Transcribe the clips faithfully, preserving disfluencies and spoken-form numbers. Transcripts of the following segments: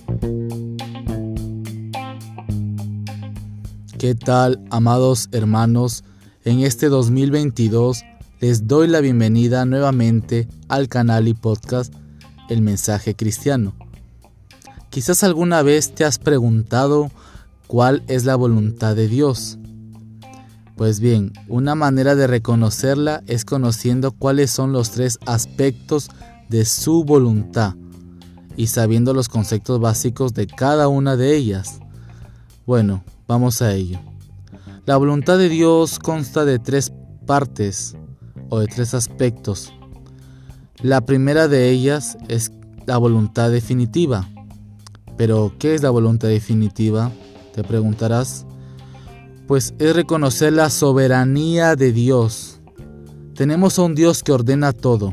¿Qué tal, amados hermanos? En este dos mil veintidós les doy la bienvenida nuevamente al canal y podcast El Mensaje Cristiano. Quizás alguna vez te has preguntado cuál es la voluntad de Dios. Pues bien, una manera de reconocerla es conociendo cuáles son los tres aspectos de su voluntad y sabiendo los conceptos básicos de cada una de ellas. Bueno, vamos a ello. La voluntad de Dios consta de tres partes o de tres aspectos. La primera de ellas es la voluntad definitiva. Pero, ¿qué es la voluntad definitiva? Te preguntarás. Pues es reconocer la soberanía de Dios. Tenemos a un Dios que ordena todo.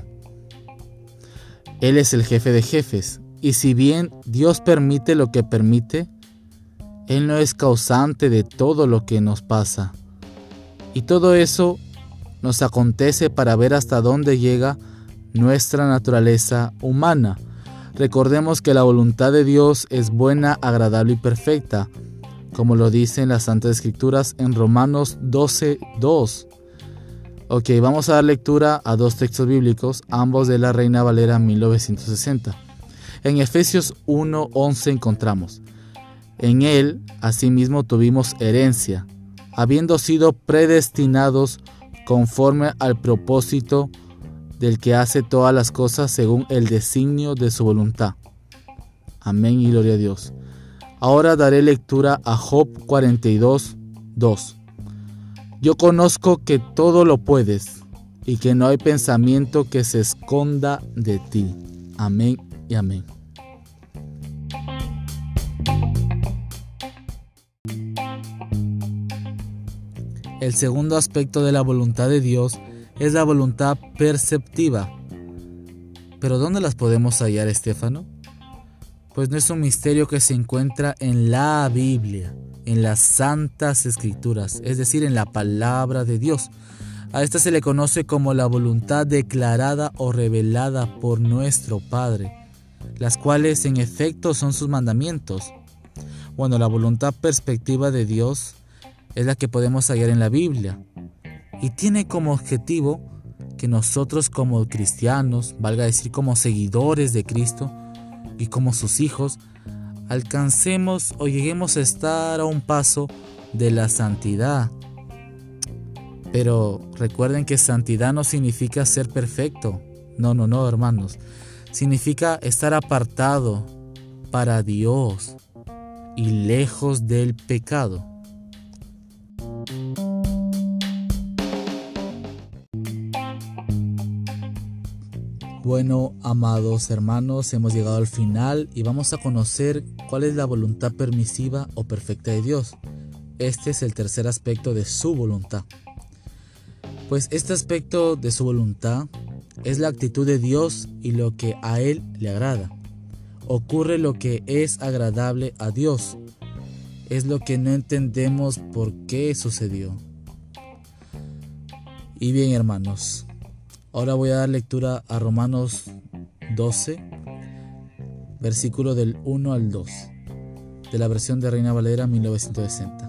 Él es el jefe de jefes. Y si bien Dios permite lo que permite, Él no es causante de todo lo que nos pasa. Y todo eso nos acontece para ver hasta dónde llega nuestra naturaleza humana. Recordemos que la voluntad de Dios es buena, agradable y perfecta, como lo dicen las Santas Escrituras en Romanos doce dos. Ok, vamos a dar lectura a dos textos bíblicos, ambos de la Reina Valera mil novecientos sesenta. En Efesios uno once encontramos: en Él, asimismo, tuvimos herencia, habiendo sido predestinados conforme al propósito del que hace todas las cosas según el designio de su voluntad. Amén y gloria a Dios. Ahora daré lectura a Job cuarenta y dos dos. Yo conozco que todo lo puedes y que no hay pensamiento que se esconda de ti. Amén y amén. El segundo aspecto de la voluntad de Dios es la voluntad perceptiva. ¿Pero dónde las podemos hallar, Estéfano? Pues no es un misterio que se encuentra en la Biblia, en las Santas Escrituras, es decir, en la palabra de Dios. A esta se le conoce como la voluntad declarada o revelada por nuestro Padre, las cuales en efecto son sus mandamientos. Bueno, la voluntad perspectiva de Dios es la que podemos hallar en la Biblia y tiene como objetivo que nosotros como cristianos, valga decir como seguidores de Cristo y como sus hijos, alcancemos o lleguemos a estar a un paso de la santidad. Pero recuerden que santidad no significa ser perfecto. No, no, no, hermanos. Significa estar apartado para Dios y lejos del pecado. Bueno, amados hermanos, hemos llegado al final y vamos a conocer cuál es la voluntad permisiva o perfecta de Dios. Este es el tercer aspecto de su voluntad. Pues este aspecto de su voluntad es la actitud de Dios y lo que a Él le agrada. Ocurre lo que es agradable a Dios. Es lo que no entendemos por qué sucedió. Y bien, hermanos, ahora voy a dar lectura a Romanos doce, versículo del uno al dos, de la versión de Reina Valera mil novecientos sesenta.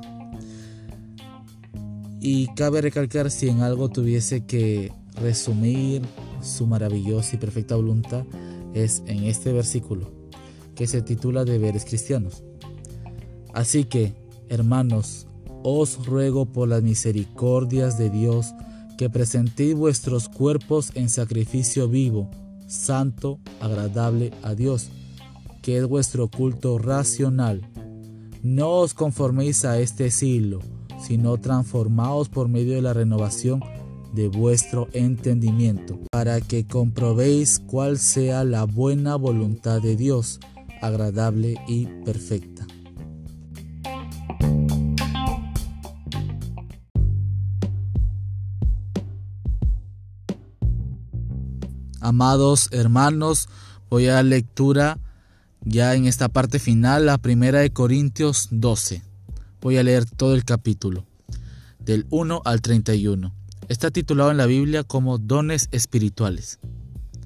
Y cabe recalcar, si en algo tuviese que resumir su maravillosa y perfecta voluntad, es en este versículo, que se titula Deberes Cristianos. Así que, hermanos, os ruego por las misericordias de Dios, que presentéis vuestros cuerpos en sacrificio vivo, santo, agradable a Dios, que es vuestro culto racional. No os conforméis a este siglo, sino transformaos por medio de la renovación de vuestro entendimiento, para que comprobéis cuál sea la buena voluntad de Dios, agradable y perfecta. Amados hermanos, voy a dar lectura ya en esta parte final, la primera de Corintios doce. Voy a leer todo el capítulo, del uno al treinta y uno. Está titulado en la Biblia como Dones Espirituales.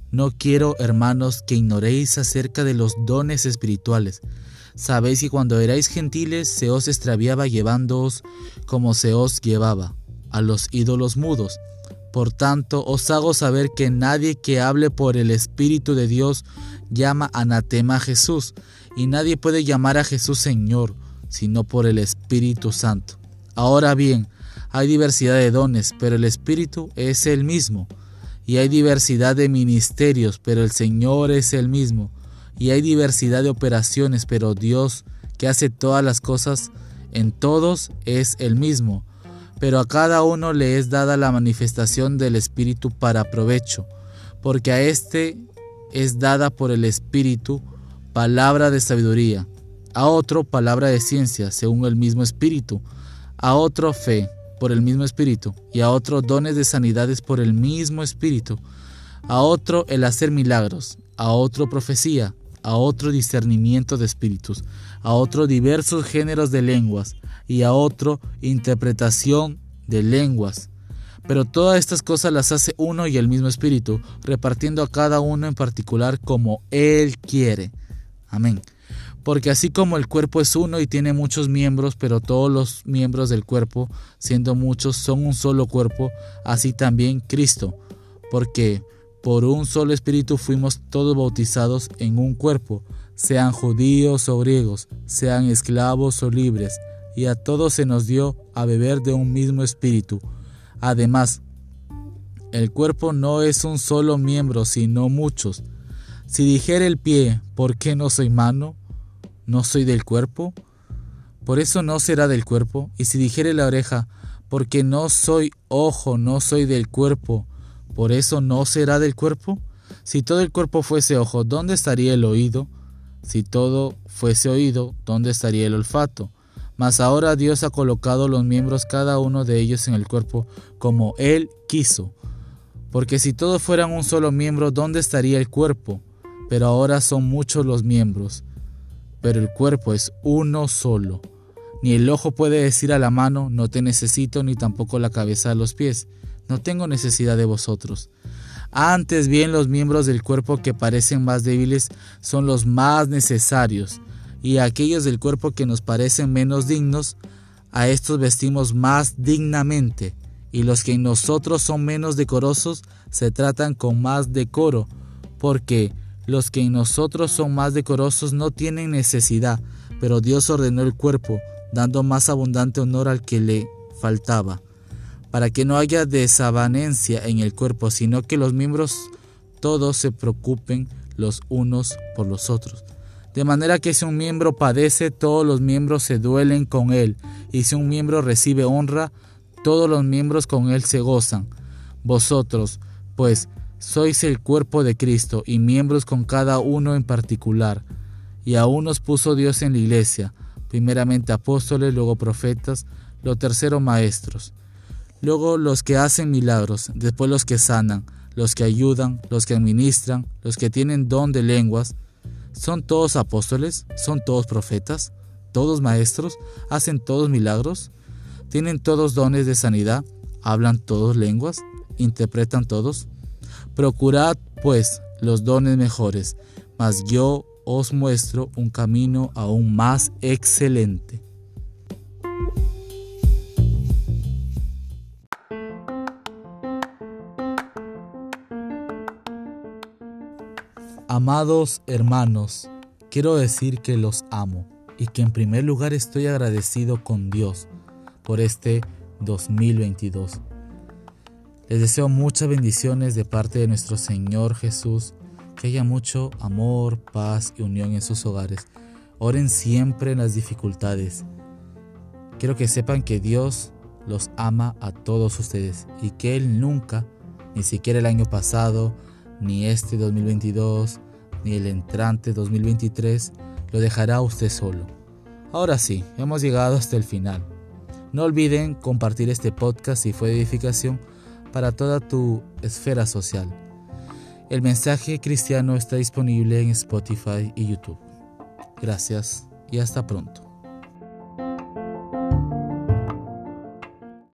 No quiero, hermanos, que ignoréis acerca de los dones espirituales. Sabéis que cuando erais gentiles se os extraviaba llevándoos como se os llevaba a los ídolos mudos. Por tanto, os hago saber que nadie que hable por el Espíritu de Dios llama anatema a Jesús, y nadie puede llamar a Jesús Señor, sino por el Espíritu Santo. Ahora bien, hay diversidad de dones, pero el Espíritu es el mismo. Y hay diversidad de ministerios, pero el Señor es el mismo. Y hay diversidad de operaciones, pero Dios, que hace todas las cosas en todos, es el mismo. Pero a cada uno le es dada la manifestación del Espíritu para provecho, porque a éste es dada por el Espíritu palabra de sabiduría, a otro palabra de ciencia, según el mismo Espíritu, a otro fe, por el mismo Espíritu, y a otro dones de sanidades por el mismo Espíritu, a otro el hacer milagros, a otro profecía, a otro discernimiento de espíritus, a otro diversos géneros de lenguas, y a otro interpretación de lenguas. Pero todas estas cosas las hace uno y el mismo Espíritu, repartiendo a cada uno en particular como Él quiere. Amén. Porque así como el cuerpo es uno y tiene muchos miembros, pero todos los miembros del cuerpo, siendo muchos, son un solo cuerpo, así también Cristo. Porque por un solo Espíritu fuimos todos bautizados en un cuerpo, sean judíos o griegos, sean esclavos o libres, y a todos se nos dio a beber de un mismo Espíritu. Además, el cuerpo no es un solo miembro, sino muchos. Si dijera el pie, ¿por qué no soy mano? ¿No soy del cuerpo? Por eso no será del cuerpo. Y si dijere la oreja, porque no soy ojo, no soy del cuerpo, ¿por eso no será del cuerpo? Si todo el cuerpo fuese ojo, ¿dónde estaría el oído? Si todo fuese oído, ¿dónde estaría el olfato? Mas ahora Dios ha colocado los miembros cada uno de ellos en el cuerpo como Él quiso. Porque si todos fueran un solo miembro, ¿dónde estaría el cuerpo? Pero ahora son muchos los miembros, pero el cuerpo es uno solo. Ni el ojo puede decir a la mano, no te necesito, ni tampoco la cabeza a los pies, no tengo necesidad de vosotros. Antes bien, los miembros del cuerpo que parecen más débiles son los más necesarios, y a aquellos del cuerpo que nos parecen menos dignos, a estos vestimos más dignamente, y los que en nosotros son menos decorosos se tratan con más decoro, porque los que en nosotros son más decorosos no tienen necesidad, pero Dios ordenó el cuerpo, dando más abundante honor al que le faltaba, para que no haya desavenencia en el cuerpo, sino que los miembros todos se preocupen los unos por los otros. De manera que si un miembro padece, todos los miembros se duelen con él, y si un miembro recibe honra, todos los miembros con él se gozan. Vosotros, pues, sois el cuerpo de Cristo, y miembros con cada uno en particular. Y a unos puso Dios en la iglesia, primeramente apóstoles, luego profetas, lo tercero maestros, luego los que hacen milagros, después los que sanan, los que ayudan, los que administran, los que tienen don de lenguas. ¿Son todos apóstoles? ¿Son todos profetas? ¿Todos maestros? ¿Hacen todos milagros? ¿Tienen todos dones de sanidad? ¿Hablan todos lenguas? ¿Interpretan todos? Procurad, pues, los dones mejores, mas yo os muestro un camino aún más excelente. Amados hermanos, quiero decir que los amo y que en primer lugar estoy agradecido con Dios por este dos mil veintidós. Les deseo muchas bendiciones de parte de nuestro Señor Jesús, que haya mucho amor, paz y unión en sus hogares. Oren siempre en las dificultades. Quiero que sepan que Dios los ama a todos ustedes y que Él nunca, ni siquiera el año pasado, ni este dos mil veintidós, ni el entrante dos mil veintitrés, lo dejará a usted solo. Ahora sí, hemos llegado hasta el final. No olviden compartir este podcast si fue de edificación para toda tu esfera social. El mensaje cristiano está disponible en Spotify y YouTube. Gracias y hasta pronto.